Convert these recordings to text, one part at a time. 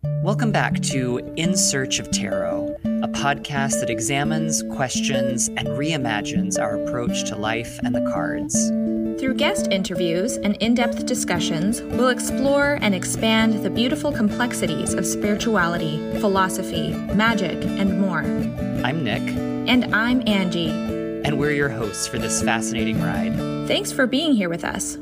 Welcome back to In Search of Tarot, a podcast that examines, questions, and reimagines our approach to life and the cards. Through guest interviews and in-depth discussions, we'll explore and expand the beautiful complexities of spirituality, philosophy, magic, and more. I'm Nick. And I'm Angie. And we're your hosts for this fascinating ride. Thanks for being here with us.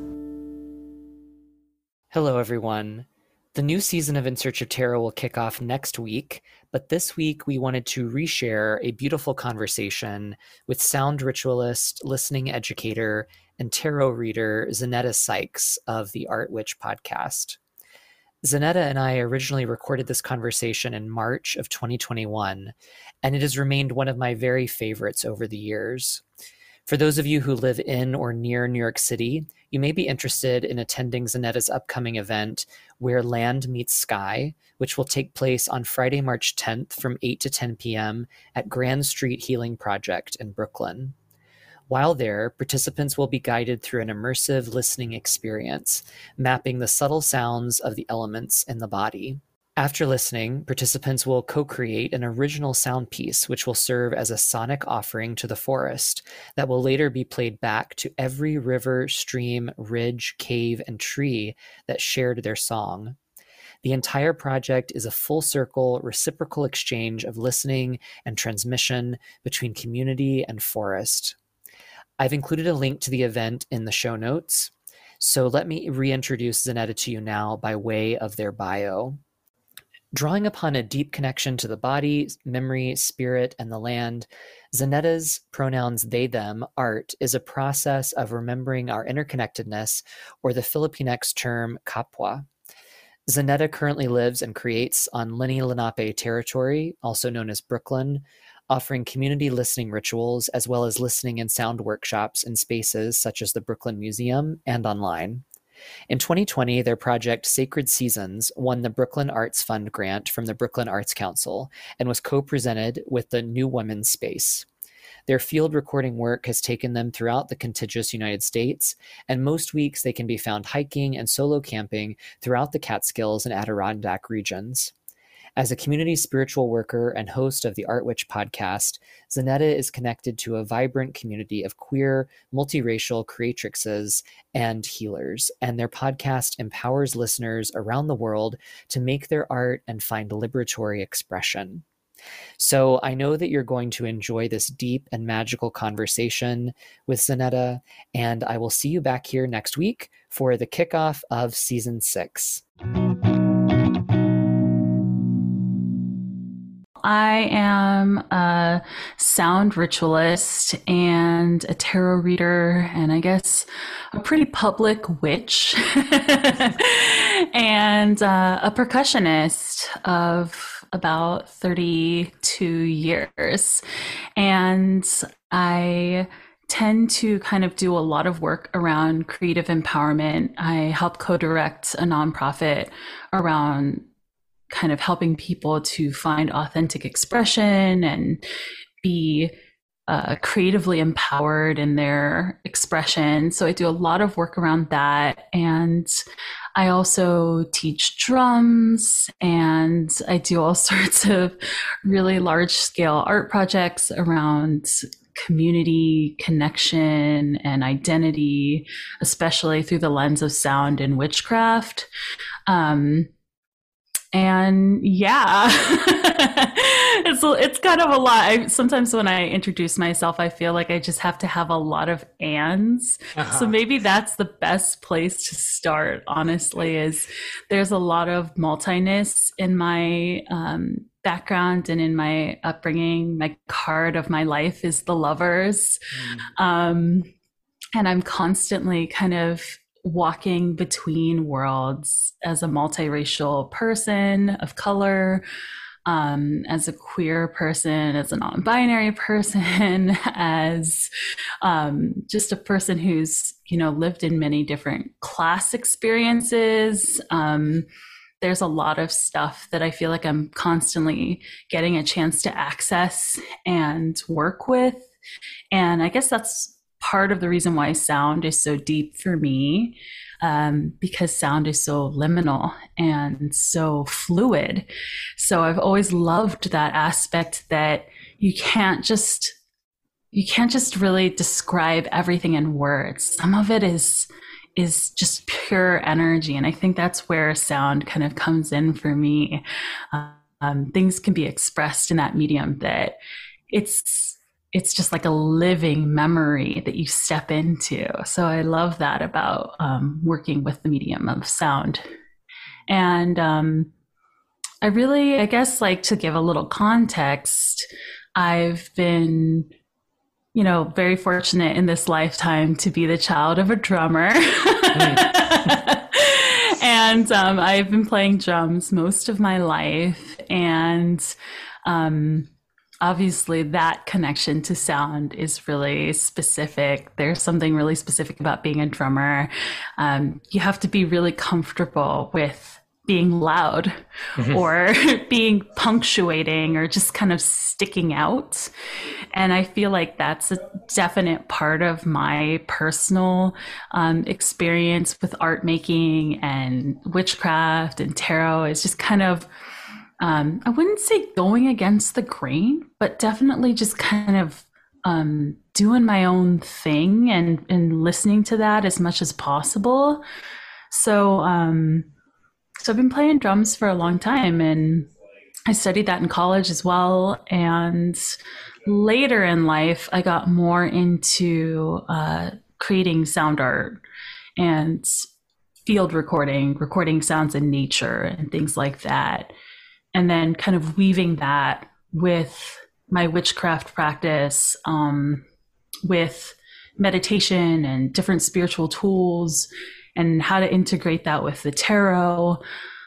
Hello, everyone. The new season of In Search of Tarot will kick off next week, but this week we wanted to reshare a beautiful conversation with sound ritualist, listening educator, and tarot reader Zanetta Sykes of the Art Witch podcast. Zanetta and I originally recorded this conversation in March of 2021, and it has remained one of my very favorites over the years. For those of you who live in or near New York City, you may be interested in attending Zanetta's upcoming event, Where Land Meets Sky, which will take place on Friday, March 10th from 8 to 10 p.m. at Grand Street Healing Project in Brooklyn. While there, participants will be guided through an immersive listening experience, mapping the subtle sounds of the elements in the body. After listening, participants will co-create an original sound piece, which will serve as a sonic offering to the forest that will later be played back to every river, stream, ridge, cave, and tree that shared their song. The entire project is a full-circle, reciprocal exchange of listening and transmission between community and forest. I've included a link to the event in the show notes, so let me reintroduce Zanetta to you now by way of their bio. Drawing upon a deep connection to the body, memory, spirit, and the land, Zanetta's pronouns they, them, art is a process of remembering our interconnectedness, or the Filipinx term kapwa. Zanetta currently lives and creates on Lenni Lenape territory, also known as Brooklyn, offering community listening rituals as well as listening and sound workshops in spaces such as the Brooklyn Museum and online. In 2020, their project Sacred Seasons won the Brooklyn Arts Fund grant from the Brooklyn Arts Council and was co-presented with the New Women's Space. Their field recording work has taken them throughout the contiguous United States, and most weeks they can be found hiking and solo camping throughout the Catskills and Adirondack regions. As a community spiritual worker and host of the Art Witch podcast, Zanetta is connected to a vibrant community of queer, multiracial creatrixes and healers, and their podcast empowers listeners around the world to make their art and find liberatory expression. So I know that you're going to enjoy this deep and magical conversation with Zanetta, and I will see you back here next week for the kickoff of Season 6. I am a sound ritualist and a tarot reader, and I guess a pretty public witch, and a percussionist of about 32 years. And I tend to kind of do a lot of work around creative empowerment. I help co-direct a nonprofit around kind of helping people to find authentic expression and be creatively empowered in their expression. So I do a lot of work around that. And I also teach drums, and I do all sorts of really large scale art projects around community connection and identity, especially through the lens of sound and witchcraft. And yeah, it's kind of a lot. Sometimes when I introduce myself, I feel like I just have to have a lot of ands. So maybe that's the best place to start, honestly, is there's a lot of multiness in my background and in my upbringing. My card of my life is the Lovers. And I'm constantly kind of walking between worlds as a multiracial person of color, as a queer person, as a non-binary person, as just a person who's, lived in many different class experiences. There's a lot of stuff that I feel like I'm constantly getting a chance to access and work with. And I guess that's part of the reason why sound is so deep for me. because sound is so liminal and so fluid. So I've always loved that aspect, that you can't just really describe everything in words. Some of it is just pure energy. And I think that's where sound kind of comes in for me. Things can be expressed in that medium that it's just like a living memory that you step into. So I love that about working with the medium of sound. And I guess, like, to give a little context, I've been, very fortunate in this lifetime to be the child of a drummer. And I've been playing drums most of my life. And obviously that connection to sound is really specific. There's something really specific about being a drummer. You have to be really comfortable with being loud or being punctuating or just kind of sticking out. And I feel like that's a definite part of my personal experience with art making and witchcraft and tarot. Is just kind of, I wouldn't say going against the grain, but definitely just kind of doing my own thing and listening to that as much as possible. So I've been playing drums for a long time, and I studied that in college as well. And later in life, I got more into creating sound art and field recording sounds in nature and things like that. And then kind of weaving that with my witchcraft practice, with meditation and different spiritual tools, and how to integrate that with the tarot.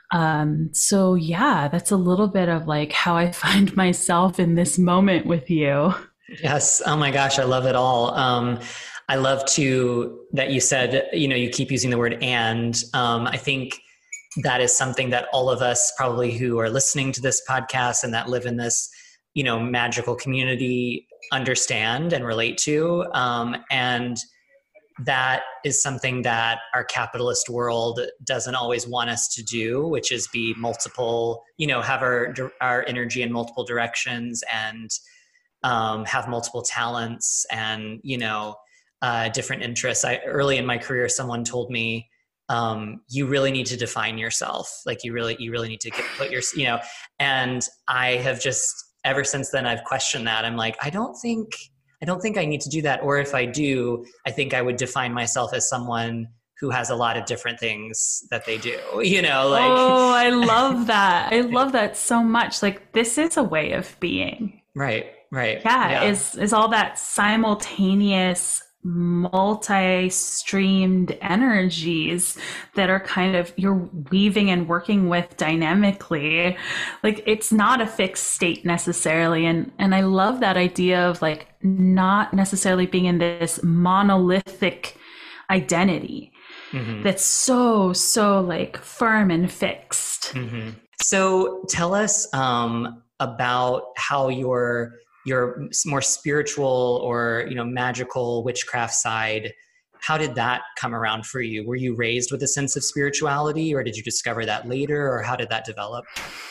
So yeah, that's a little bit of like how I find myself in this moment with you. Yes. Oh my gosh. I love it all. I love that you said, you keep using the word and. I think that is something that all of us probably who are listening to this podcast and that live in this, magical community understand and relate to. And that is something that our capitalist world doesn't always want us to do, which is be multiple, have our energy in multiple directions and have multiple talents and, different interests. Early in my career, someone told me, you really need to define yourself. Like you really need to put your, and I have just, ever since then, I've questioned that. I'm like, I don't think I need to do that. Or if I do, I think I would define myself as someone who has a lot of different things that they do, Oh, I love that. I love that so much. Like, this is a way of being. Right. Yeah. Is all that simultaneous, multi-streamed energies that are kind of, you're weaving and working with dynamically. Like, it's not a fixed state necessarily. And I love that idea of like not necessarily being in this monolithic identity that's so like firm and fixed. So tell us about how your more spiritual or, magical witchcraft side, how did that come around for you? Were you raised with a sense of spirituality, or did you discover that later, or how did that develop?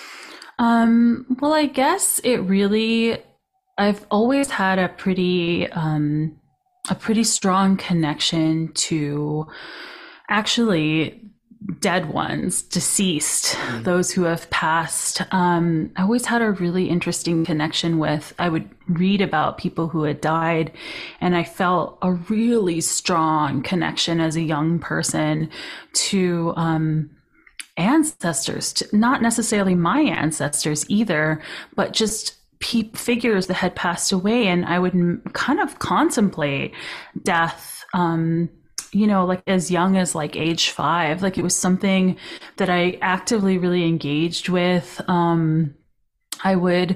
Well, I guess I've always had a pretty strong connection to actually dead ones, deceased, those who have passed. I always had a really interesting connection with, I would read about people who had died, and I felt a really strong connection as a young person to ancestors, not necessarily my ancestors either, but just figures that had passed away. And I would kind of contemplate death, like as young as like age 5. Like, it was something that I actively really engaged with. I would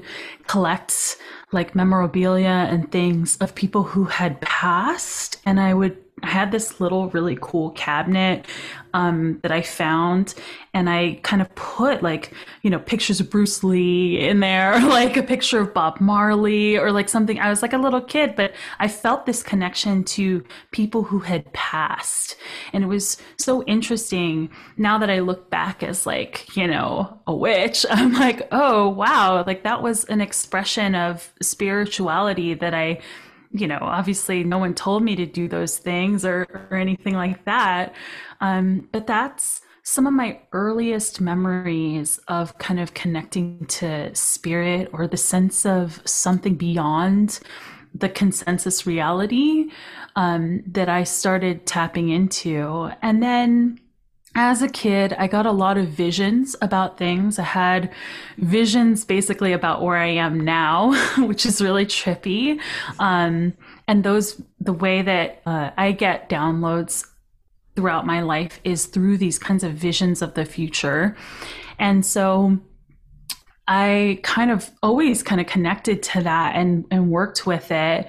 collect like memorabilia and things of people who had passed, and I would I had this little really cool cabinet that I found, and I kind of put like, pictures of Bruce Lee in there, or like a picture of Bob Marley, or like something. I was like a little kid, but I felt this connection to people who had passed. And it was so interesting now that I look back as like, a witch. I'm like, oh, wow, like that was an expression of spirituality that I, obviously no one told me to do those things or anything like that. But that's some of my earliest memories of kind of connecting to spirit or the sense of something beyond the consensus reality that I started tapping into. And then as a kid, I got a lot of visions about things. I had visions basically about where I am now, which is really trippy. And the way that I get downloads throughout my life is through these kinds of visions of the future. And so I kind of always kind of connected to that and worked with it.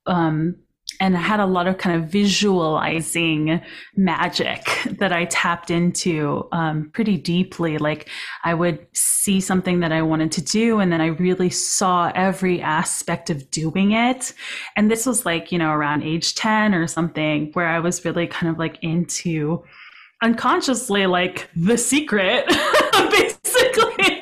And I had a lot of kind of visualizing magic that I tapped into pretty deeply. Like I would see something that I wanted to do, and then I really saw every aspect of doing it. And this was like, around age 10 or something, where I was really kind of like into unconsciously like The Secret, basically.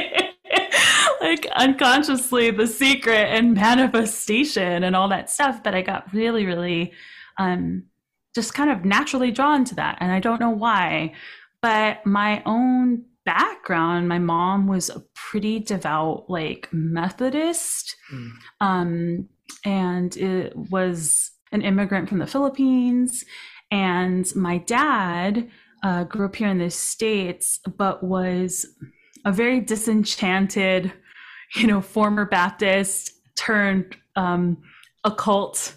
Like unconsciously The Secret and manifestation and all that stuff. But I got really, really just kind of naturally drawn to that. And I don't know why, but my own background, my mom was a pretty devout, like Methodist. And it was an immigrant from the Philippines. And my dad grew up here in the States, but was a very disenchanted, former Baptist turned occult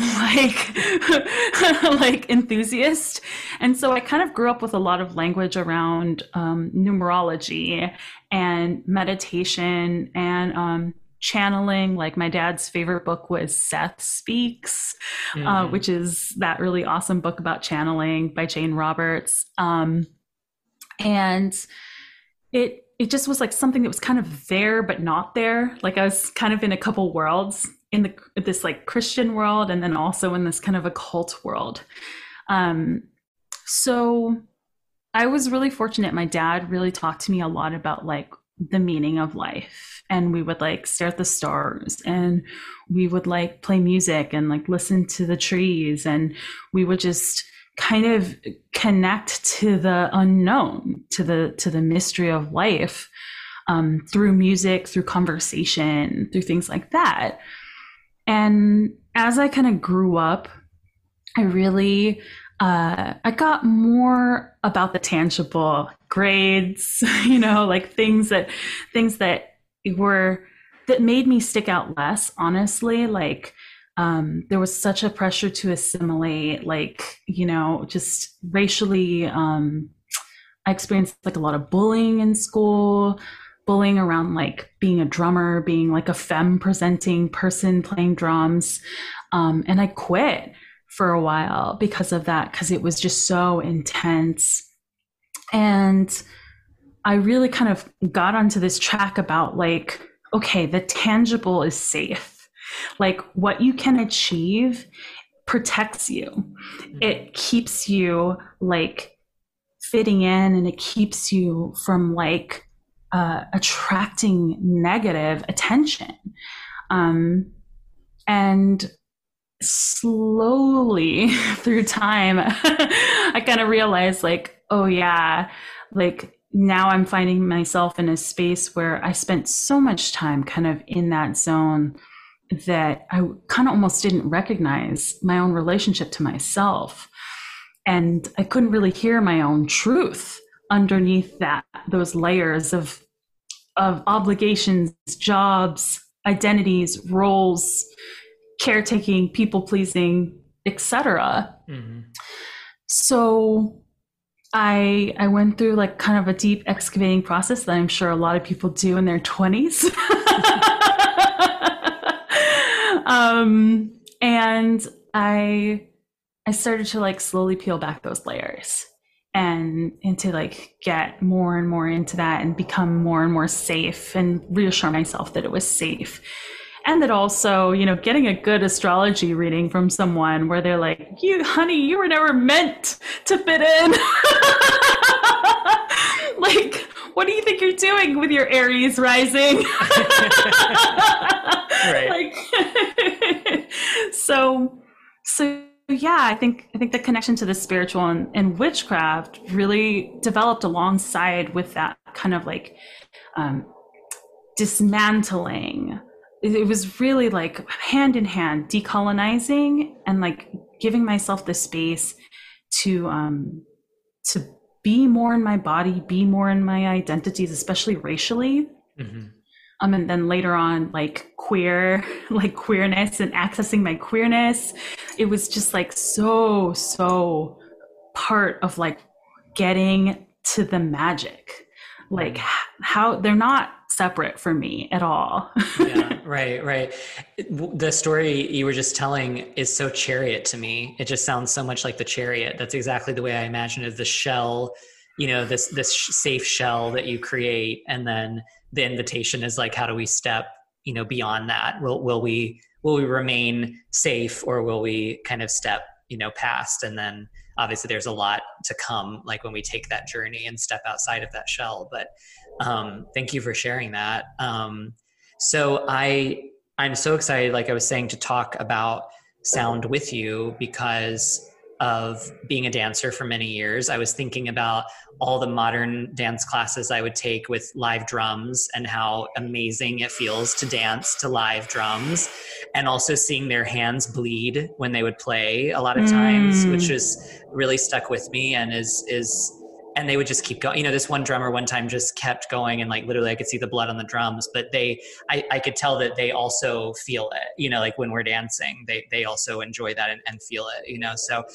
like enthusiast. And so I kind of grew up with a lot of language around numerology and meditation and channeling. Like my dad's favorite book was Seth Speaks, which is that really awesome book about channeling by Jane Roberts. And it just was like something that was kind of there, but not there. Like I was kind of in a couple worlds, in this like Christian world, and then also in this kind of occult world. So I was really fortunate. My dad really talked to me a lot about like the meaning of life. And we would like stare at the stars, and we would like play music and like listen to the trees. And we would just kind of connect to the unknown, to the mystery of life, through music, through conversation, through things like that. And as I kind of grew up, I really, I got more about the tangible grades, like things that made me stick out less, honestly. Like, there was such a pressure to assimilate, like, just racially. I experienced like a lot of bullying in school, bullying around like being a drummer, being like a femme presenting person playing drums. And I quit for a while because of that, because it was just so intense. And I really kind of got onto this track about like, okay, the tangible is safe. Like what you can achieve protects you. It keeps you like fitting in, and it keeps you from like attracting negative attention. And slowly through time, I kind of realized like, oh yeah, like now I'm finding myself in a space where I spent so much time kind of in that zone that I kind of almost didn't recognize my own relationship to myself. And I couldn't really hear my own truth underneath those layers of obligations, jobs, identities, roles, caretaking, people pleasing, etc. Mm-hmm. So I went through like kind of a deep excavating process that I'm sure a lot of people do in their 20s. And I I started to like slowly peel back those layers and to like get more and more into that and become more and more safe and reassure myself that it was safe. And that also, you know, getting a good astrology reading from someone where they're like, honey, you were never meant to fit in. Like, what do you think you're doing with your Aries rising? Right. Like, so yeah, I think the connection to the spiritual and witchcraft really developed alongside with that kind of like dismantling. It was really like hand in hand, decolonizing and like giving myself the space to be more in my body, be more in my identities, especially racially. Mm-hmm. And then later on, like queerness and accessing my queerness. It was just like so part of like getting to the magic, like how they're not separate from me at all. Yeah, right. The story you were just telling is so Chariot to me. It just sounds so much like the Chariot. That's exactly the way I imagine it. The shell, you know, this safe shell that you create, and then the invitation is like, how do we step, you know, beyond that? Will we remain safe, or will we kind of step, you know, past? And then obviously there's a lot to come, like when we take that journey and step outside of that shell. But thank you for sharing that. So I'm so excited, like I was saying, to talk about sound with you because of being a dancer for many years. I was thinking about all the modern dance classes I would take with live drums and how amazing it feels to dance to live drums, and also seeing their hands bleed when they would play a lot of times, which is really stuck with me and and they would just keep going. You know, this one drummer one time just kept going, and like literally I could see the blood on the drums, but I could tell that they also feel it, you know, like when we're dancing, they also enjoy that and feel it, you know? So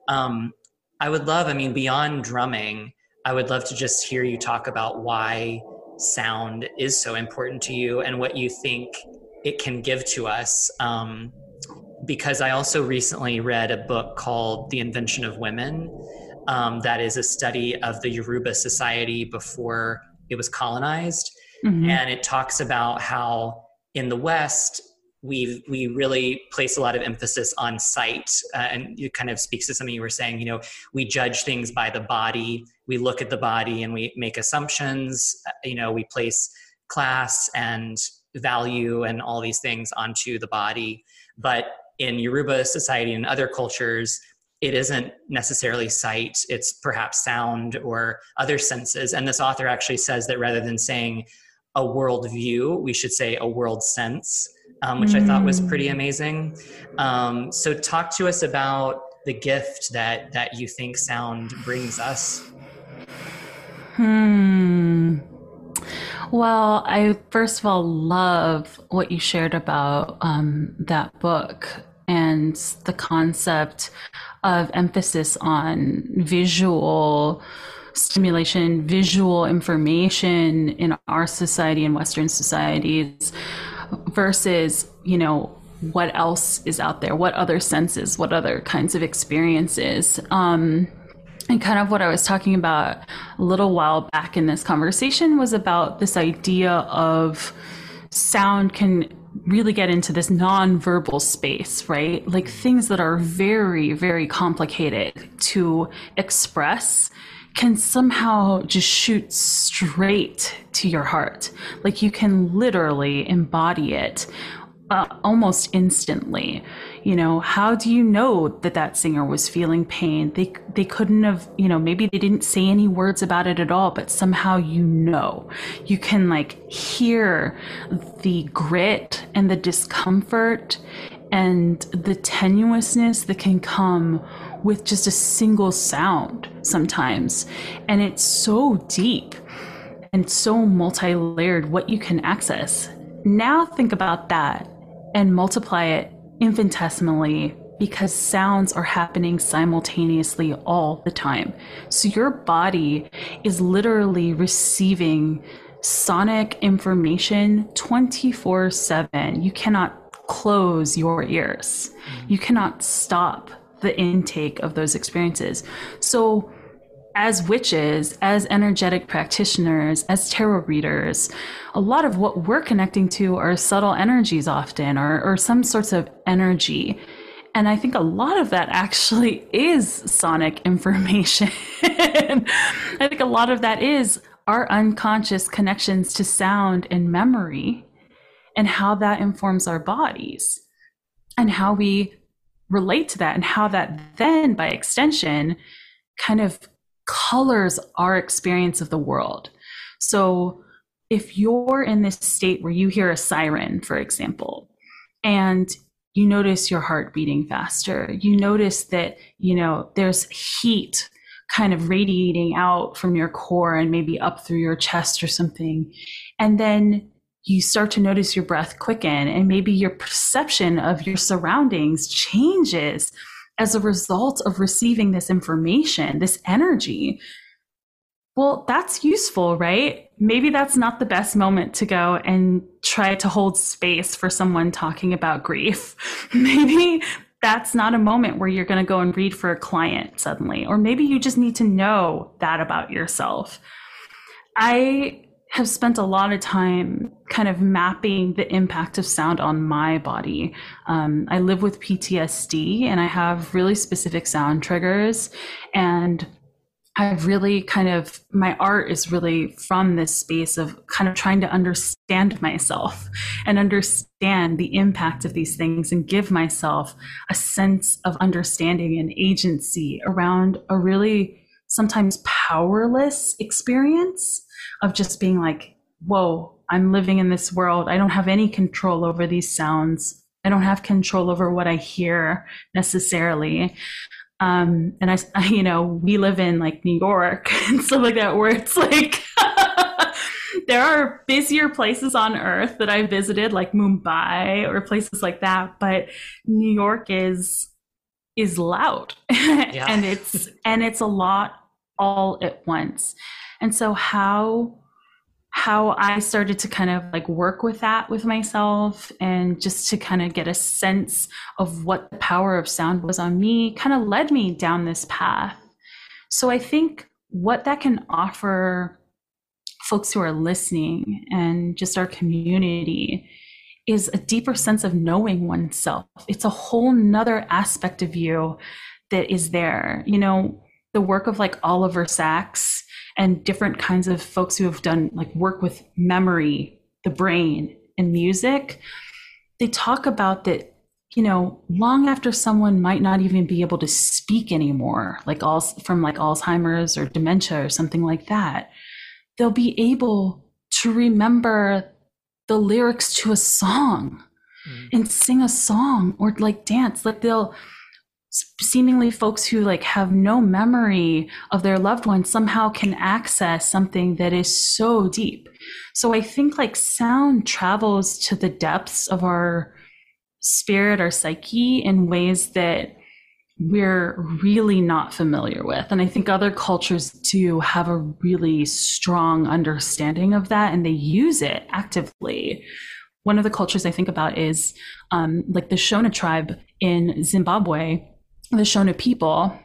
I would love, I mean, beyond drumming, I would love to just hear you talk about why sound is so important to you and what you think it can give to us. Because I also recently read a book called The Invention of Women. That is a study of the Yoruba society before it was colonized. Mm-hmm. And it talks about how in the West, we really place a lot of emphasis on sight. And it kind of speaks to something you were saying, you know, we judge things by the body. We look at the body and we make assumptions. You know, we place class and value and all these things onto the body. But in Yoruba society and other cultures, it isn't necessarily sight, it's perhaps sound or other senses. And this author actually says that rather than saying a world view, we should say a world sense, which I thought was pretty amazing. So talk to us about the gift that you think sound brings us. Well, I first of all love what you shared about that book and the concept of emphasis on visual stimulation, visual information in our society and Western societies versus, you know, what else is out there, what other senses, what other kinds of experiences. And kind of what I was talking about a little while back in this conversation was about this idea of sound can really get into this non-verbal space, right? Like things that are very, very complicated to express can somehow just shoot straight to your heart. Like you can literally embody it almost instantly. You know, how do you know that singer was feeling pain? They couldn't have, you know, maybe they didn't say any words about it at all, but somehow you can like hear the grit and the discomfort and the tenuousness that can come with just a single sound sometimes. And it's so deep and so multi-layered what you can access. Now think about that and multiply it infinitesimally, because sounds are happening simultaneously all the time. So your body is literally receiving sonic information 24/7. You cannot close your ears. You cannot stop the intake of those experiences. So as witches, as energetic practitioners, as tarot readers, a lot of what we're connecting to are subtle energies often, or some sorts of energy. And I think a lot of that actually is sonic information. I think a lot of that is our unconscious connections to sound and memory, and how that informs our bodies and how we relate to that, and how that then, by extension, kind of colors our experience of the world. So if you're in this state where you hear a siren, for example, and you notice your heart beating faster, you notice that, there's heat kind of radiating out from your core and maybe up through your chest or something, and then you start to notice your breath quicken, and maybe your perception of your surroundings changes as a result of receiving this information, this energy. Well, that's useful, right? Maybe that's not the best moment to go and try to hold space for someone talking about grief. Maybe that's not a moment where you're going to go and read for a client suddenly, or maybe you just need to know that about yourself. I have spent a lot of time kind of mapping the impact of sound on my body. I live with PTSD, and I have really specific sound triggers, and I've really my art is really from this space of kind of trying to understand myself and understand the impact of these things, and give myself a sense of understanding and agency around a really sometimes powerless experience of just being like, whoa, I'm living in this world. I don't have any control over these sounds. I don't have control over what I hear necessarily. And I we live in like New York and stuff like that, where it's like, there are busier places on earth that I visited, like Mumbai or places like that. But New York is loud. Yeah. and it's a lot all at once. And so how I started to kind of like work with that with myself, and just to kind of get a sense of what the power of sound was on me, kind of led me down this path. So I think what that can offer folks who are listening and just our community is a deeper sense of knowing oneself. It's a whole nother aspect of you that is there. The work of like Oliver Sacks and different kinds of folks who have done like work with memory, the brain, and music, they talk about that, long after someone might not even be able to speak anymore, from Alzheimer's or dementia or something like that, they'll be able to remember the lyrics to a song and sing a song, or like dance. Like they'll seemingly, folks who like have no memory of their loved ones somehow can access something that is so deep. So I think like sound travels to the depths of our spirit, our psyche, in ways that we're really not familiar with. And I think other cultures do have a really strong understanding of that, and they use it actively. One of the cultures I think about is like the Shona tribe in Zimbabwe, the Shona people,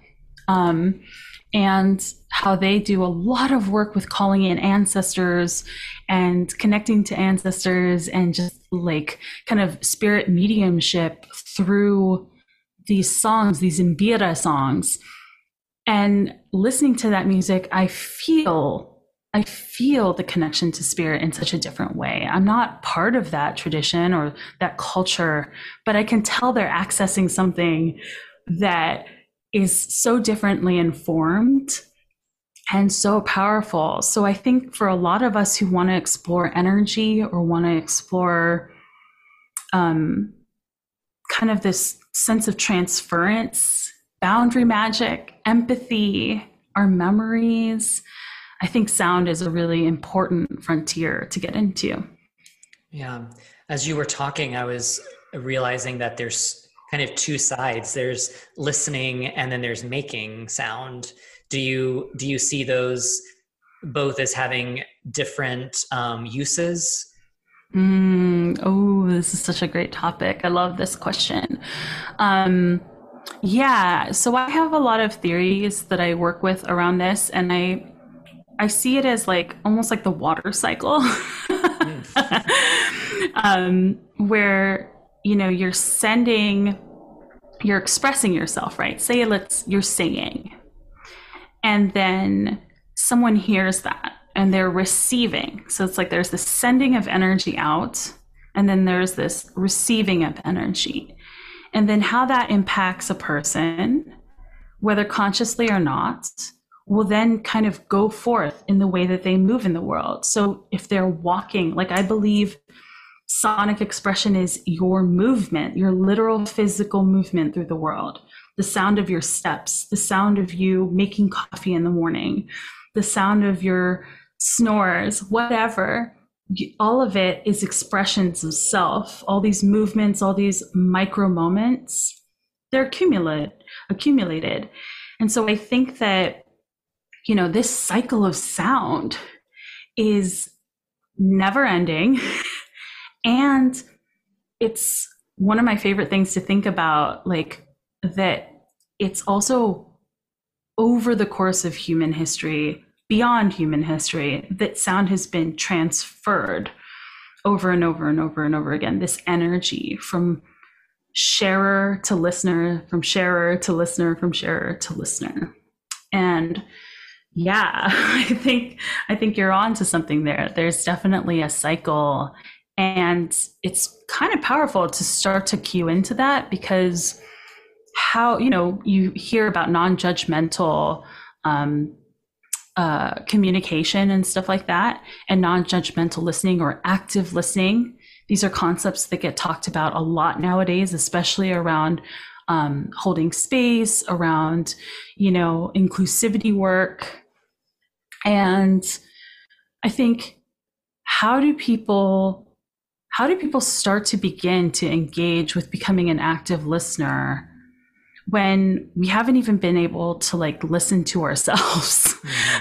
and how they do a lot of work with calling in ancestors and connecting to ancestors, and just like kind of spirit mediumship through these songs, these Mbira songs. And listening to that music, I feel the connection to spirit in such a different way. I'm not part of that tradition or that culture, but I can tell they're accessing something that is so differently informed and so powerful. So I think for a lot of us who want to explore energy, or want to explore kind of this sense of transference, boundary magic, empathy, our memories, I think sound is a really important frontier to get into. Yeah. As you were talking, I was realizing that there's kind of two sides. There's listening, and then there's making sound. Do you see those both as having different uses? Oh, this is such a great topic. I love this question. Yeah, so I have a lot of theories that I work with around this, and I see it as like almost like the water cycle, where you're expressing yourself, right? Say you're singing, and then someone hears that and they're receiving. So it's like there's this sending of energy out, and then there's this receiving of energy. And then how that impacts a person, whether consciously or not, will then kind of go forth in the way that they move in the world. So if they're walking, like I believe sonic expression is your movement, your literal physical movement through the world, the sound of your steps, the sound of you making coffee in the morning, the sound of your snores, whatever. All of it is expressions of self. All these movements, all these micro moments, they're accumulated. And so I think that, this cycle of sound is never ending. And it's one of my favorite things to think about, like that it's also over the course of human history, beyond human history, that sound has been transferred over and over and over and over again. This energy from sharer to listener, from sharer to listener, from sharer to listener. And yeah, I think you're on to something there. There's definitely a cycle, and it's kind of powerful to start to cue into that, because how, you hear about non-judgmental communication and stuff like that, and non-judgmental listening or active listening. These are concepts that get talked about a lot nowadays, especially around holding space, around, inclusivity work. And I think, how do people start to begin to engage with becoming an active listener when we haven't even been able to listen to ourselves?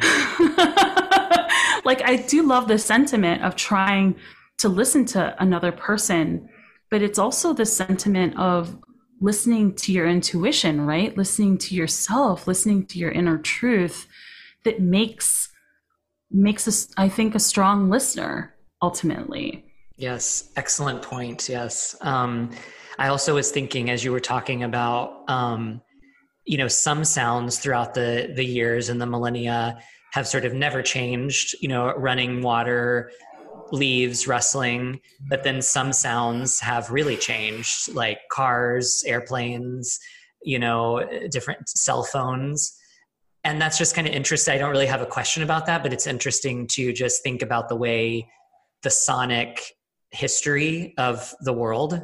Like, I do love the sentiment of trying to listen to another person, but it's also the sentiment of listening to your intuition, right? Listening to yourself, listening to your inner truth, that makes us, I think, a strong listener ultimately. Yes, excellent point. Yes. I also was thinking, as you were talking about, some sounds throughout the years and the millennia have sort of never changed, running water, leaves rustling, but then some sounds have really changed, like cars, airplanes, different cell phones. And that's just kind of interesting. I don't really have a question about that, but it's interesting to just think about the way the sonic history of the world.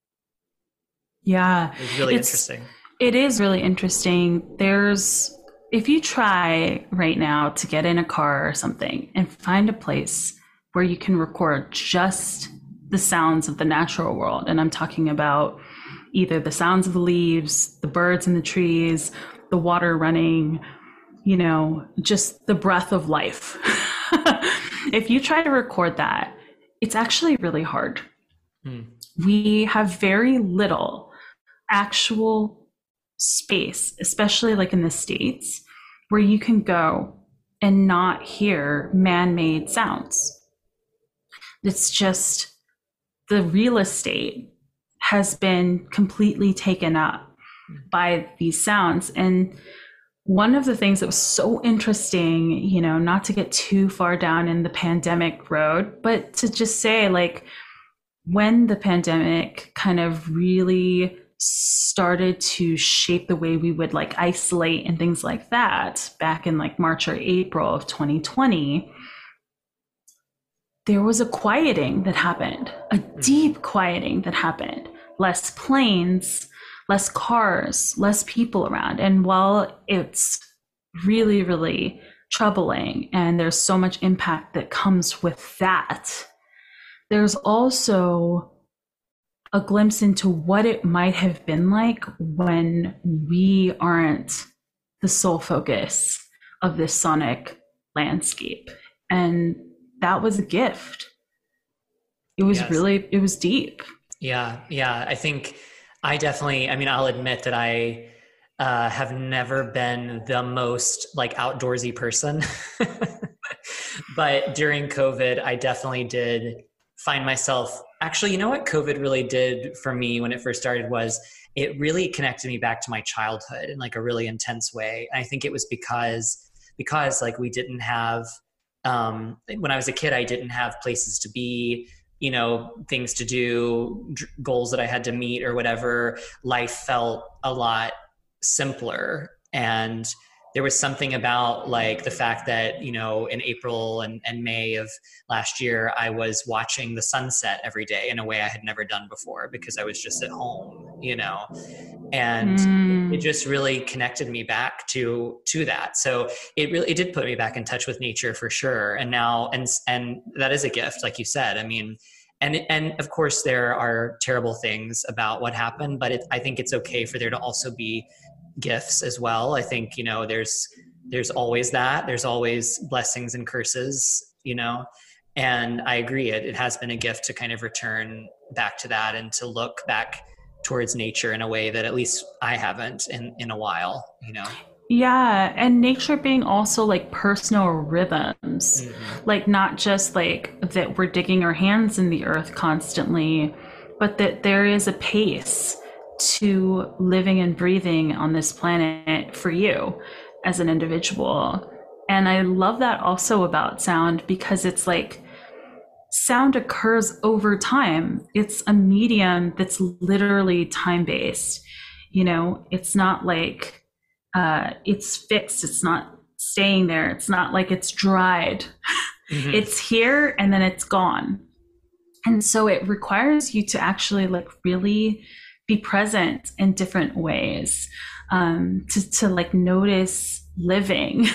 Yeah. It's really interesting. It is really interesting. If you try right now to get in a car or something and find a place where you can record just the sounds of the natural world, and I'm talking about either the sounds of the leaves, the birds in the trees, the water running, just the breath of life. If you try to record that, it's actually really hard. We have very little actual space, especially like in the States, where you can go and not hear man-made sounds. It's just the real estate has been completely taken up by these sounds. And one of the things that was so interesting, not to get too far down in the pandemic road, but to just say, when the pandemic kind of really started to shape the way we would isolate and things like that back in March or April of 2020, there was a quieting that happened, a deep quieting that happened. Less planes, less cars, less people around. And while it's really, really troubling and there's so much impact that comes with that, there's also a glimpse into what it might have been like when we aren't the sole focus of this sonic landscape. And that was a gift. It was it was deep. Yeah. I think I'll admit that I have never been the most like outdoorsy person. But during COVID, I definitely did find myself, actually, you know what COVID really did for me when it first started was it really connected me back to my childhood in like a really intense way. And I think it was because like we didn't have, when I was a kid, I didn't have places to be, you know, things to do, goals that I had to meet or whatever. Life felt a lot simpler. And there was something about like the fact that, you know, in April and May of last year, I was watching the sunset every day in a way I had never done before because I was just at home, you know, and it just really connected me back to that. So it did put me back in touch with nature for sure. And now, and that is a gift, like you said. I mean, and of course there are terrible things about what happened, but I think it's okay for there to also be gifts as well. I think, you know, there's always that. There's always blessings and curses, you know, and I agree. It has been a gift to kind of return back to that and to look back towards nature in a way that at least I haven't in a while, you know. Yeah, and nature being also like personal rhythms, like not just like that we're digging our hands in the earth constantly, but that there is a pace to living and breathing on this planet for you as an individual. And I love that also about sound because it's like sound occurs over time. It's a medium that's literally time-based. You know, it's not like it's fixed. It's not staying there. It's not like it's dried. It's here and then it's gone. And so it requires you to actually like really be present in different ways, to like notice living.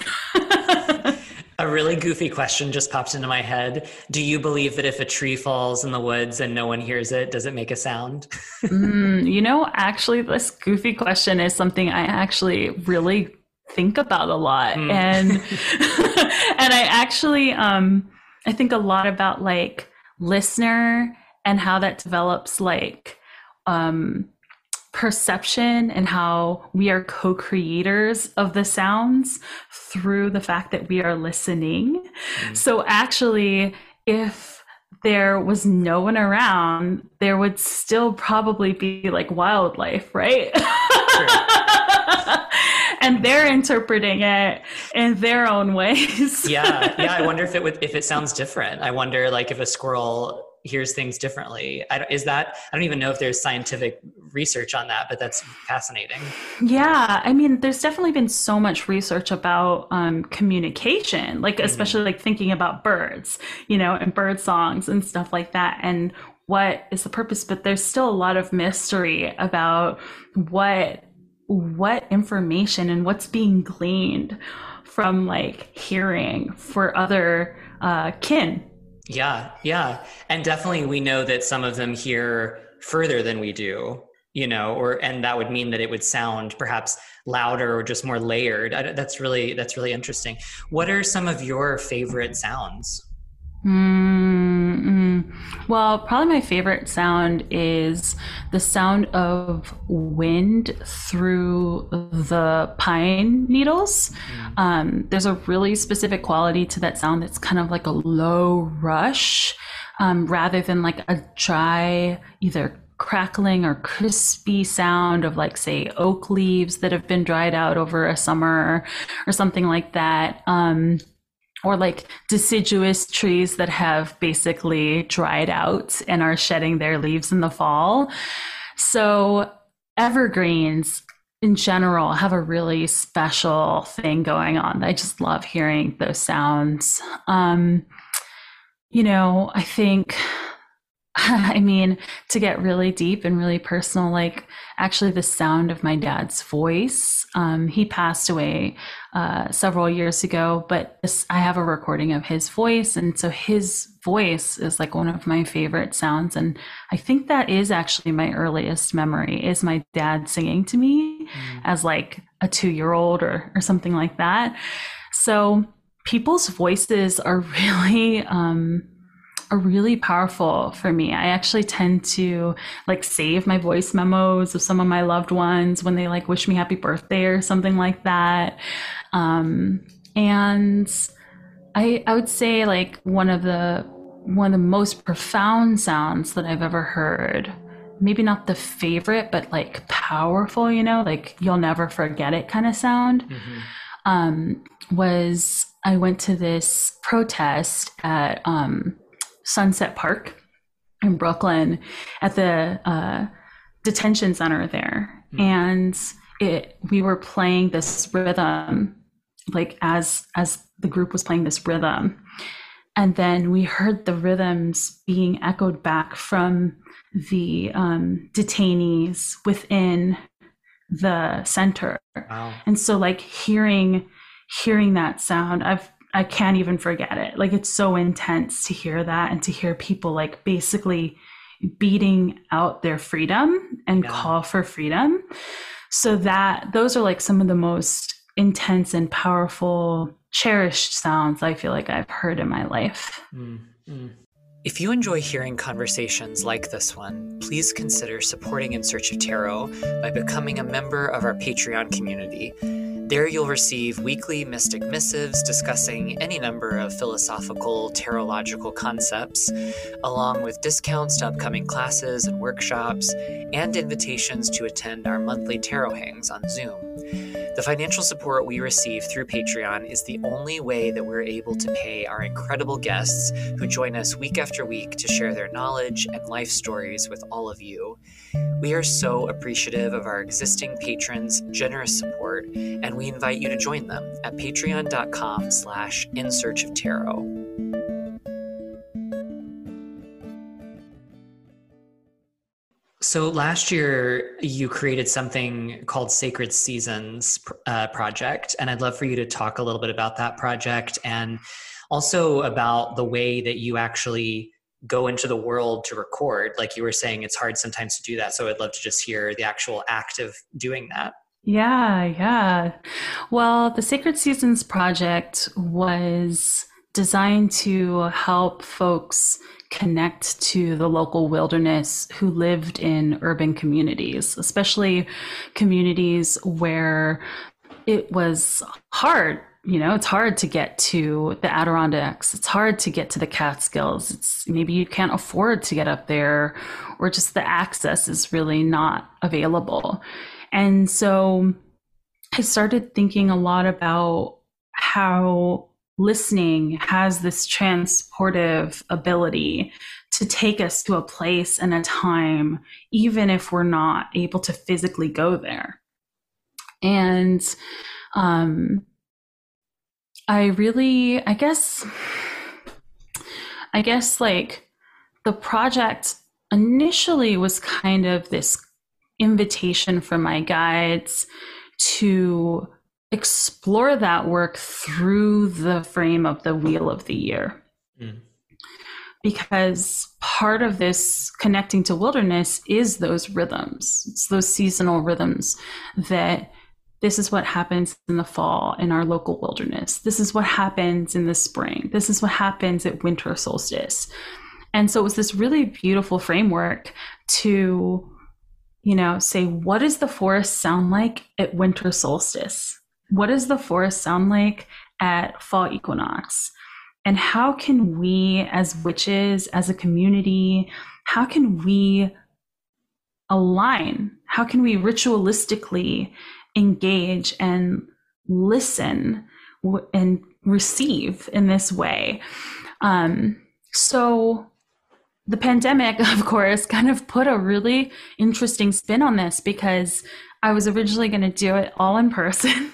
A really goofy question just popped into my head. Do you believe that if a tree falls in the woods and no one hears it, does it make a sound? You know, actually, this goofy question is something I actually really think about a lot. And and I actually, I think a lot about like listener and how that develops like perception and how we are co-creators of the sounds through the fact that we are listening. So actually, if there was no one around, there would still probably be like wildlife, right? And they're interpreting it in their own ways. Yeah. I wonder if it sounds different. I wonder like if a squirrel hears things differently. I don't even know if there's scientific research on that, but that's fascinating. Yeah. I mean, there's definitely been so much research about communication, like especially like thinking about birds, you know, and bird songs and stuff like that. And what is the purpose? But there's still a lot of mystery about what information and what's being gleaned from like hearing for other kin. Yeah. And definitely we know that some of them hear further than we do, you know, and that would mean that it would sound perhaps louder or just more layered. That's really interesting. What are some of your favorite sounds? Well, probably my favorite sound is the sound of wind through the pine needles. There's a really specific quality to that sound that's kind of like a low rush, rather than like a dry, either crackling or crispy sound of like, say, oak leaves that have been dried out over a summer or something like that. Or like deciduous trees that have basically dried out and are shedding their leaves in the fall. So evergreens in general have a really special thing going on. I just love hearing those sounds. You know, I think, I mean, to get really deep and really personal, like actually the sound of my dad's voice. He passed away several years ago, but I have a recording of his voice. And so his voice is like one of my favorite sounds. And I think that is actually my earliest memory is my dad singing to me as like a 2-year-old or something like that. So people's voices are really are really powerful for me. I actually tend to like save my voice memos of some of my loved ones when they like wish me happy birthday or something like that. And I would say like one of the most profound sounds that I've ever heard, maybe not the favorite, but like powerful, you know, like you'll never forget it kind of sound, was I went to this protest at Sunset Park in Brooklyn at the detention center there. And we were playing this rhythm, like as the group was playing this rhythm. And then we heard the rhythms being echoed back from the detainees within the center. Wow. And so like hearing that sound, I can't even forget it. Like it's so intense to hear that and to hear people like basically beating out their freedom and call for freedom. So those are like some of the most intense and powerful, cherished sounds I feel like I've heard in my life. If you enjoy hearing conversations like this one, please consider supporting In Search of Tarot by becoming a member of our Patreon community. There you'll receive weekly mystic missives discussing any number of philosophical, tarological concepts, along with discounts to upcoming classes and workshops, and invitations to attend our monthly tarot hangs on Zoom. The financial support we receive through Patreon is the only way that we're able to pay our incredible guests who join us week after week to share their knowledge and life stories with all of you. We are so appreciative of our existing patrons' generous support, and we invite you to join them at patreon.com/insearchoftarot. So last year, you created something called Sacred Seasons Project, and I'd love for you to talk a little bit about that project and also about the way that you actually go into the world to record. Like you were saying, it's hard sometimes to do that. So I'd love to just hear the actual act of doing that. Yeah. Well, the Sacred Seasons Project was designed to help folks connect to the local wilderness who lived in urban communities, especially communities where it was hard. You know, it's hard to get to the Adirondacks. It's hard to get to the Catskills. Maybe you can't afford to get up there, or just the access is really not available. And so I started thinking a lot about how listening has this transportive ability to take us to a place and a time, even if we're not able to physically go there. And I guess like the project initially was kind of this invitation from my guides to explore that work through the frame of the Wheel of the Year. Because part of this connecting to wilderness is those rhythms. It's those seasonal rhythms that this is what happens in the fall in our local wilderness. This is what happens in the spring. This is what happens at winter solstice. And so it was this really beautiful framework to, you know, say, what does the forest sound like at winter solstice? What does the forest sound like at fall equinox? And how can we as witches, as a community, how can we align? How can we ritualistically engage and listen and receive in this way? So the pandemic, of course, kind of put a really interesting spin on this, because I was originally going to do it all in person.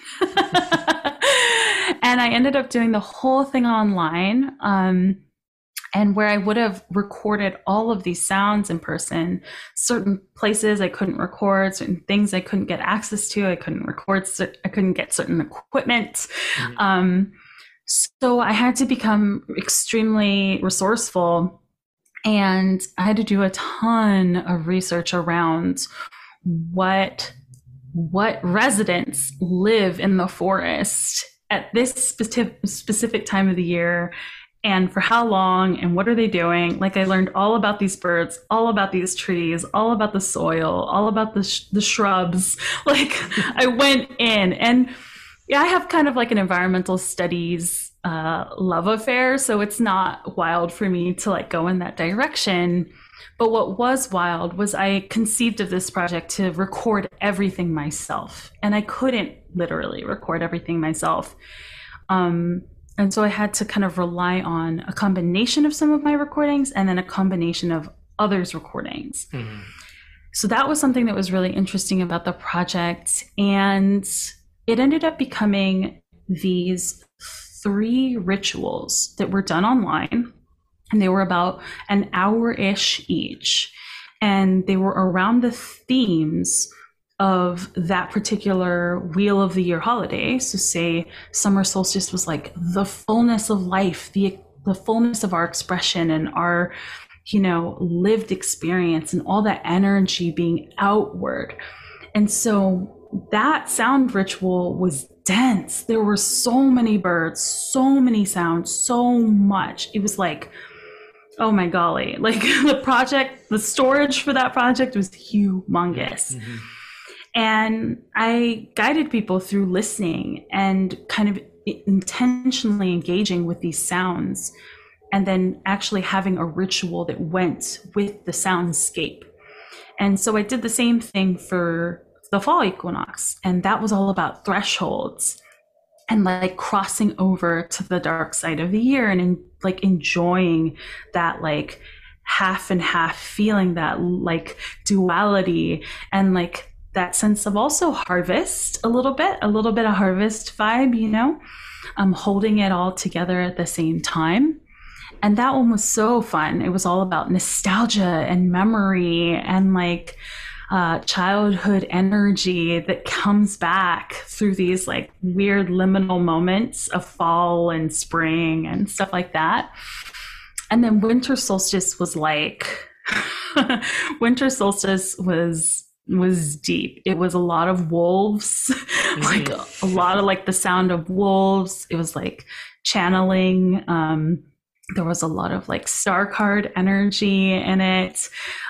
And I ended up doing the whole thing online. And where I would have recorded all of these sounds in person, certain places I couldn't record, certain things I couldn't get access to, I couldn't record, I couldn't get certain equipment. So I had to become extremely resourceful, and I had to do a ton of research around what residents live in the forest at this specific time of the year, and for how long, and what are they doing. Like, I learned all about these birds, all about these trees, all about the soil, all about the shrubs. Like, I went in, and yeah, I have kind of like an environmental studies love affair, so it's not wild for me to like go in that direction. But what was wild was I conceived of this project to record everything myself, and I couldn't literally record everything myself. And so I had to kind of rely on a combination of some of my recordings and then a combination of others' recordings. Mm-hmm. So that was something that was really interesting about the project. And it ended up becoming these 3 rituals that were done online. And they were about an hour-ish each. And they were around the themes of that particular Wheel of the Year holiday. So say summer solstice was like the fullness of life, the fullness of our expression and our, lived experience and all that energy being outward. And so that sound ritual was dense. There were so many birds, so many sounds, so much. It was like, oh my golly, like the storage for that project was humongous. Mm-hmm. And I guided people through listening and kind of intentionally engaging with these sounds, and then actually having a ritual that went with the soundscape. And so I did the same thing for the fall equinox, and that was all about thresholds and like crossing over to the dark side of the year and like enjoying that like half and half feeling, that like duality and like that sense of also harvest, a little bit of harvest vibe, holding it all together at the same time. And that one was so fun. It was all about nostalgia and memory and like childhood energy that comes back through these like weird liminal moments of fall and spring and stuff like that. And then winter solstice was like, winter solstice was deep. It was a lot of wolves, like a lot of like the sound of wolves. It was like channeling. There was a lot of like star card energy in it.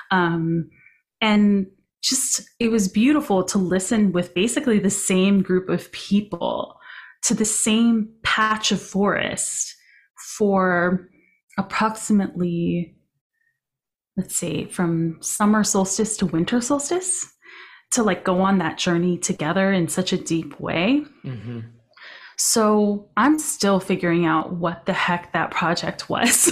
And just, it was beautiful to listen with basically the same group of people to the same patch of forest for approximately, let's say, from summer solstice to winter solstice, to like go on that journey together in such a deep way. Mm-hmm. So I'm still figuring out what the heck that project was.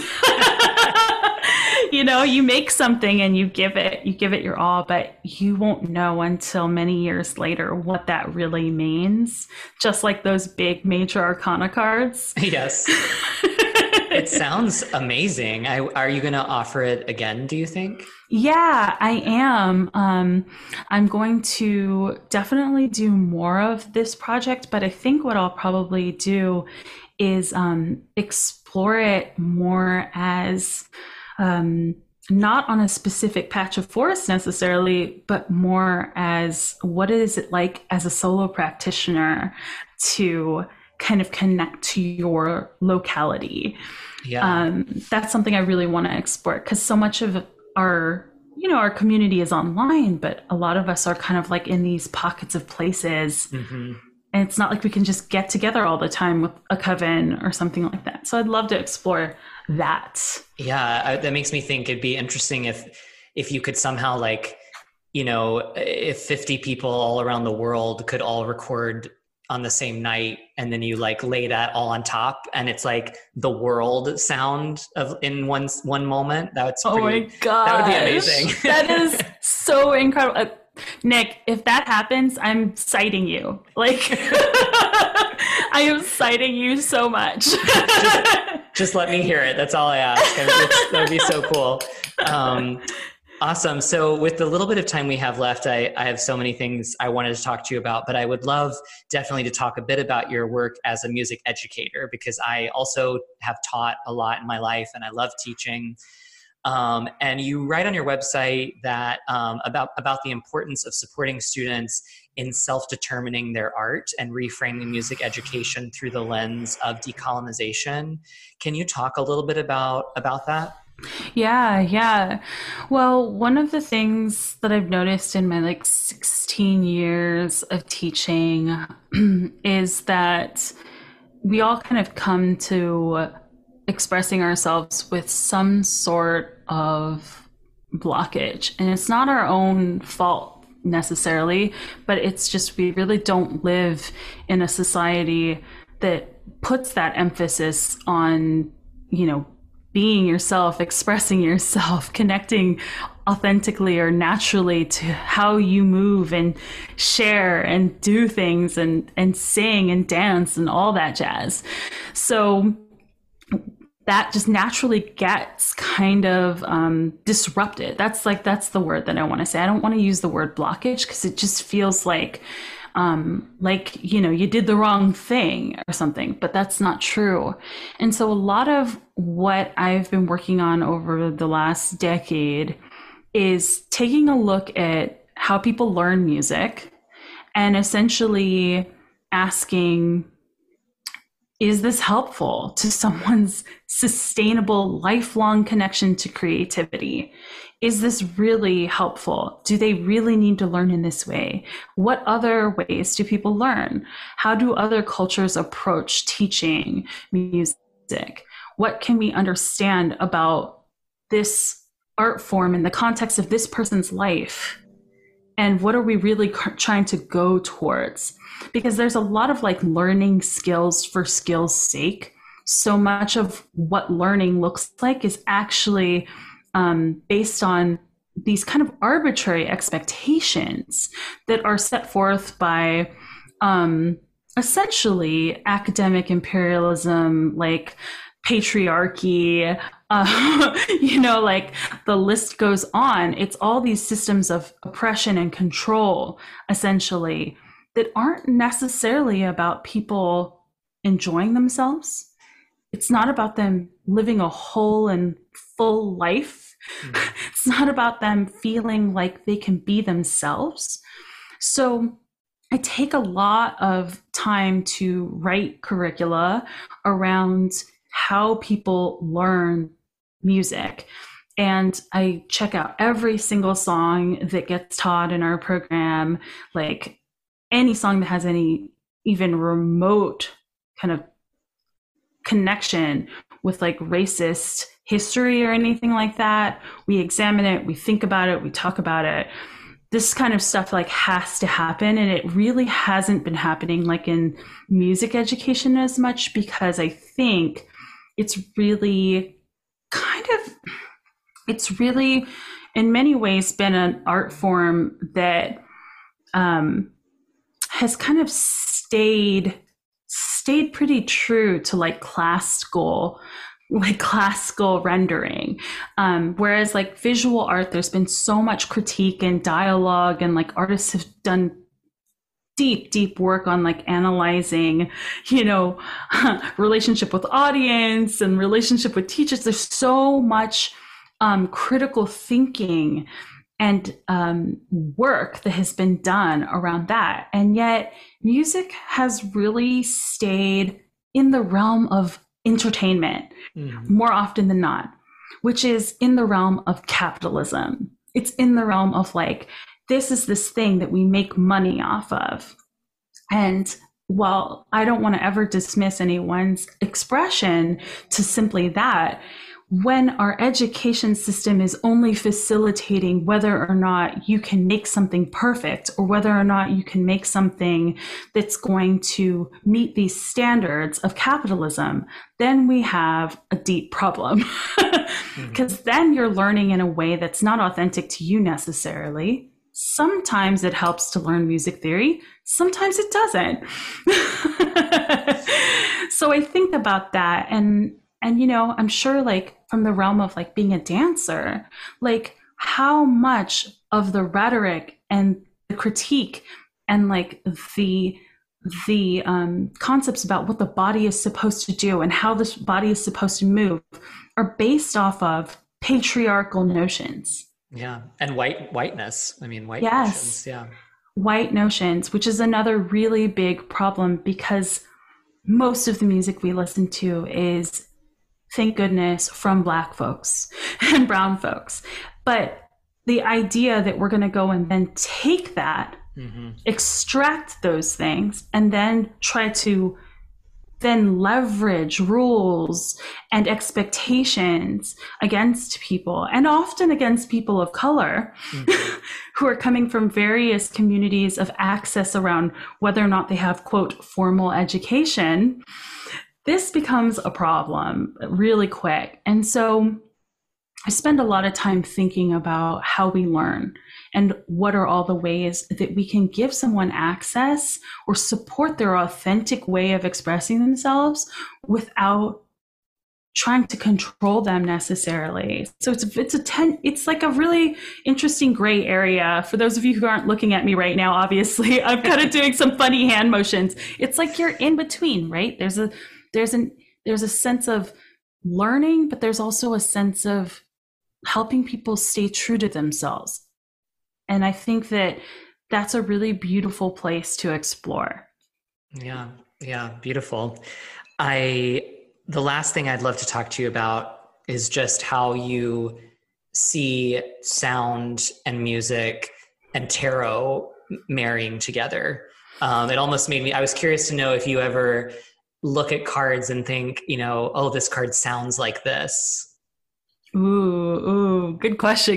You make something and you give it your all, but you won't know until many years later what that really means. Just like those big major arcana cards. Yes. It sounds amazing. Are you going to offer it again, do you think? Yeah, I am. I'm going to definitely do more of this project, but I think what I'll probably do is explore it more as not on a specific patch of forest necessarily, but more as what is it like as a solo practitioner to kind of connect to your locality. Yeah. That's something I really want to explore, because so much of our community is online, but a lot of us are kind of like in these pockets of places. Mm-hmm. And it's not like we can just get together all the time with a coven or something like that. So I'd love to explore that. Yeah, that makes me think it'd be interesting if you could somehow like, if 50 people all around the world could all record on the same night, and then you like lay that all on top, and it's like the world sound of in one moment. That's oh my god, that would be amazing. That is so incredible. Nick, if that happens, I'm citing you. Like, I am citing you so much. just let me hear it. That's all I ask. That would be so cool. Awesome. So with the little bit of time we have left, I have so many things I wanted to talk to you about, but I would love definitely to talk a bit about your work as a music educator, because I also have taught a lot in my life and I love teaching. And you write on your website that about the importance of supporting students in self-determining their art and reframing music education through the lens of decolonization. Can you talk a little bit about that? Yeah. Well, one of the things that I've noticed in my 16 years of teaching is that we all kind of come to expressing ourselves with some sort of blockage. And it's not our own fault necessarily, but it's just we really don't live in a society that puts that emphasis on, being yourself, expressing yourself, connecting authentically or naturally to how you move and share and do things and sing and dance and all that jazz. So that just naturally gets kind of disrupted. That's the word that I want to say. I don't want to use the word blockage because it just feels like you did the wrong thing or something, but that's not true. And so a lot of what I've been working on over the last decade is taking a look at how people learn music and essentially asking, is this helpful to someone's sustainable, lifelong connection to creativity? Is this really helpful? Do they really need to learn in this way? What other ways do people learn? How do other cultures approach teaching music? What can we understand about this art form in the context of this person's life? And what are we really trying to go towards? Because there's a lot of learning skills for skills' sake. So much of what learning looks like is actually based on these kind of arbitrary expectations that are set forth by essentially academic imperialism, patriarchy, the list goes on. It's all these systems of oppression and control, essentially, that aren't necessarily about people enjoying themselves. It's not about them living a whole and full life. Mm. It's not about them feeling like they can be themselves. So I take a lot of time to write curricula around how people learn music. And I check out every single song that gets taught in our program, any song that has any even remote kind of connection with racist history or anything like that. We examine it, we think about it, we talk about it. This kind of stuff has to happen. And it really hasn't been happening in music education as much, because I think it's really in many ways been an art form that has kind of stayed pretty true to classical rendering. Whereas visual art, there's been so much critique and dialogue, and artists have done deep work on analyzing, relationship with audience and relationship with teachers. There's so much critical thinking and work that has been done around that. And yet music has really stayed in the realm of entertainment more often than not, which is in the realm of capitalism. It's in the realm of this is this thing that we make money off of. And while I don't want to ever dismiss anyone's expression to simply that, when our education system is only facilitating whether or not you can make something perfect, or whether or not you can make something that's going to meet these standards of capitalism, then we have a deep problem. Because then you're learning in a way that's not authentic to you necessarily. Sometimes it helps to learn music theory. Sometimes it doesn't. So I think about that, and I'm sure from the realm of being a dancer, how much of the rhetoric and the critique and the concepts about what the body is supposed to do and how this body is supposed to move are based off of patriarchal notions. Yeah. And whiteness. I mean, white Yes. notions. Yeah. White notions, which is another really big problem because most of the music we listen to is, thank goodness, from Black folks and brown folks. But the idea that we're going to go and then take that, extract those things, and then try to then leverage rules and expectations against people, and often against people of color who are coming from various communities of access around whether or not they have, quote, formal education, this becomes a problem really quick. And so I spend a lot of time thinking about how we learn and what are all the ways that we can give someone access or support their authentic way of expressing themselves without trying to control them necessarily. So it's like a really interesting gray area. For those of you who aren't looking at me right now, obviously, I'm kind of doing some funny hand motions. It's like you're in between, right? There's a sense of learning, but there's also a sense of helping people stay true to themselves. And I think that that's a really beautiful place to explore. Yeah, beautiful. The last thing I'd love to talk to you about is just how you see sound and music and tarot marrying together. It almost made me, I was curious to know if you ever look at cards and think, oh, this card sounds like this. Ooh, good question.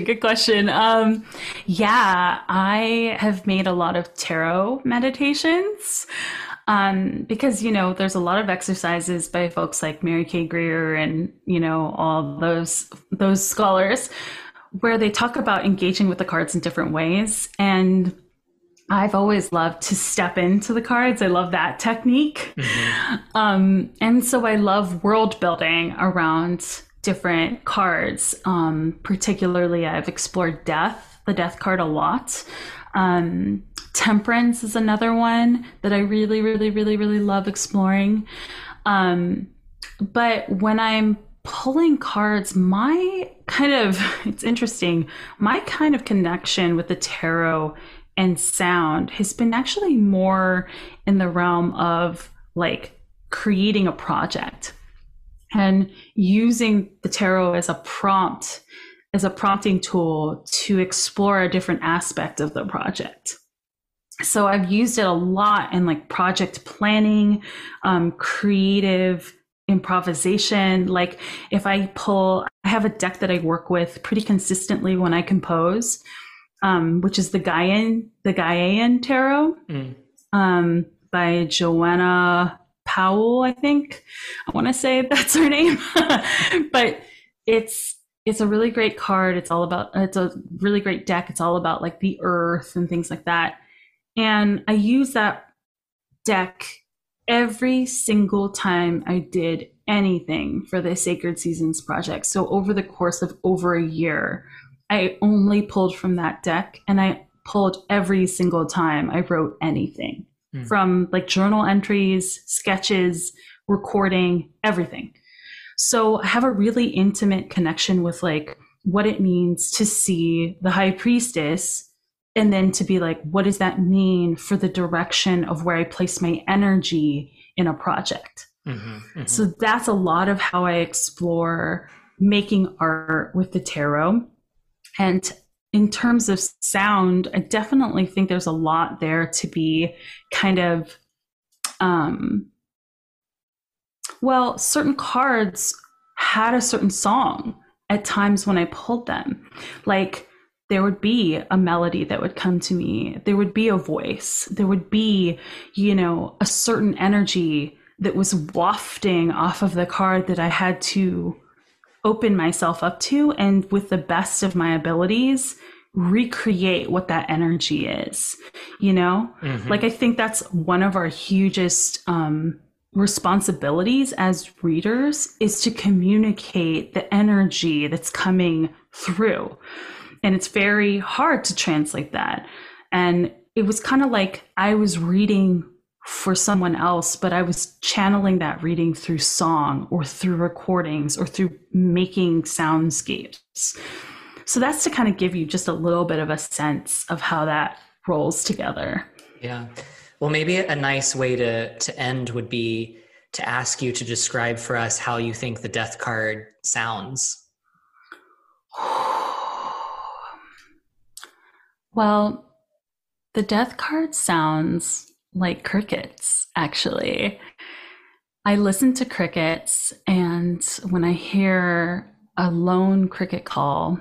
Yeah, I have made a lot of tarot meditations because, there's a lot of exercises by folks like Mary K. Greer and, all those scholars where they talk about engaging with the cards in different ways. And I've always loved to step into the cards. I love that technique. And so I love world building around different cards. Particularly, I've explored the death card a lot. Temperance is another one that I really, really, really, really love exploring. But when I'm pulling cards, it's interesting, my kind of connection with the tarot and sound has been actually more in the realm of like creating a project and using the tarot as a prompting tool to explore a different aspect of the project. So I've used it a lot in like project planning, creative improvisation. Like if I have a deck that I work with pretty consistently when I compose, which is the Gaian Tarot, by Joanna Powell, I think. I want to say that's her name. But it's a really great card. It's a really great deck. It's all about like the earth and things like that. And I use that deck every single time I did anything for the Sacred Seasons project. So over the course of over a year, I only pulled from that deck, and I pulled every single time I wrote anything. From like journal entries, sketches, recording, everything. So I have a really intimate connection with like what it means to see the High Priestess, and then to be like, what does that mean for the direction of where I place my energy in a project? So that's a lot of how I explore making art with the tarot. And in terms of sound, I definitely think there's a lot there to be kind of, certain cards had a certain song at times when I pulled them. Like there would be a melody that would come to me. There would be a voice. There would be, a certain energy that was wafting off of the card that I had to open myself up to, and with the best of my abilities, recreate what that energy is, Like I think that's one of our hugest responsibilities as readers, is to communicate the energy that's coming through. And it's very hard to translate that. And it was kind of like I was reading for someone else, but I was channeling that reading through song or through recordings or through making soundscapes. So that's to kind of give you just a little bit of a sense of how that rolls together. Yeah. Well, maybe a nice way to end would be to ask you to describe for us how you think the death card sounds. Well, the death card sounds like crickets, actually. I listen to crickets, and when I hear a lone cricket call,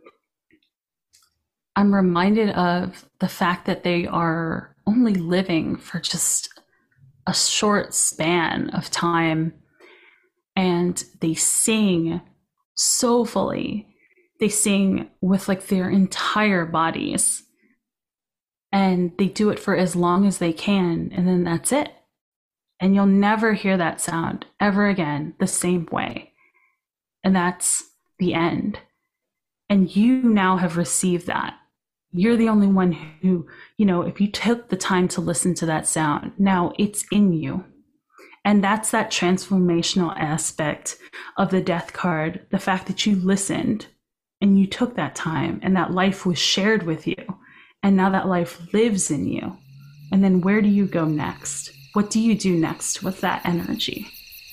I'm reminded of the fact that they are only living for just a short span of time, and they sing so fully. They sing with like their entire bodies, and they do it for as long as they can, and then that's it. And you'll never hear that sound ever again the same way. And that's the end. And you now have received that. You're the only one who, if you took the time to listen to that sound, now it's in you. And that's that transformational aspect of the death card, the fact that you listened and you took that time and that life was shared with you. And now that life lives in you. And then where do you go next? What do you do next with that energy?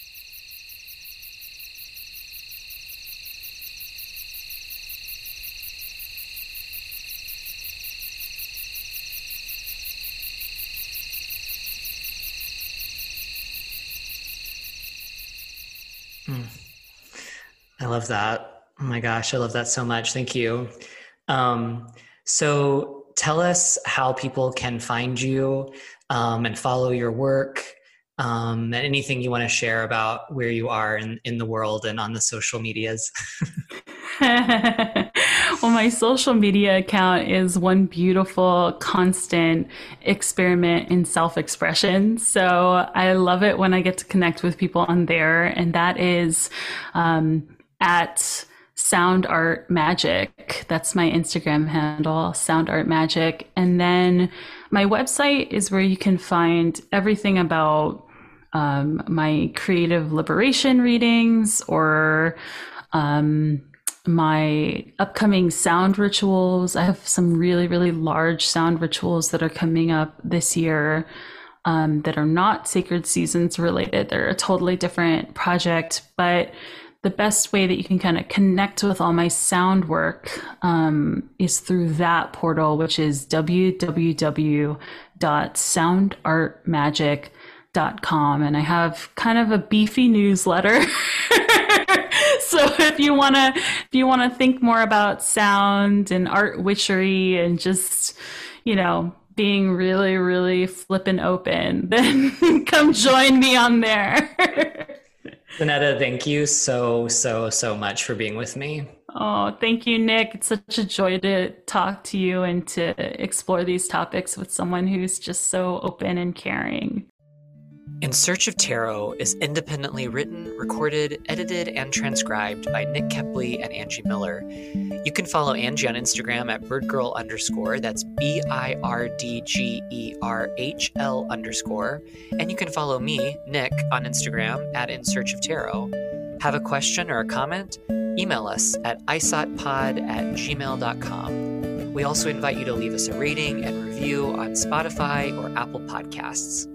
I love that. Oh my gosh, I love that so much. Thank you. So tell us how people can find you and follow your work, and anything you want to share about where you are in the world and on the social medias. Well, my social media account is one beautiful, constant experiment in self-expression. So I love it when I get to connect with people on there. And that is at Sound Art Magic. That's my Instagram handle, Sound Art Magic. And then my website is where you can find everything about my creative liberation readings or my upcoming sound rituals. I have some really, really large sound rituals that are coming up this year that are not Sacred Seasons related. They're a totally different project, but the best way that you can kind of connect with all my sound work is through that portal, which is www.soundartmagic.com. And I have kind of a beefy newsletter. So if you want to think more about sound and art witchery and just, being really, really flippin' open, then come join me on there. Zanetta, thank you so much for being with me. Oh, thank you, Nick. It's such a joy to talk to you and to explore these topics with someone who's just so open and caring. In Search of Tarot is independently written, recorded, edited, and transcribed by Nick Kepley and Angie Miller. You can follow Angie on Instagram at birdgirl_, that's BIRDGERHL_, and you can follow me, Nick, on Instagram at In Search of Tarot. Have a question or a comment? Email us at isotpod@gmail.com. We also invite you to leave us a rating and review on Spotify or Apple Podcasts.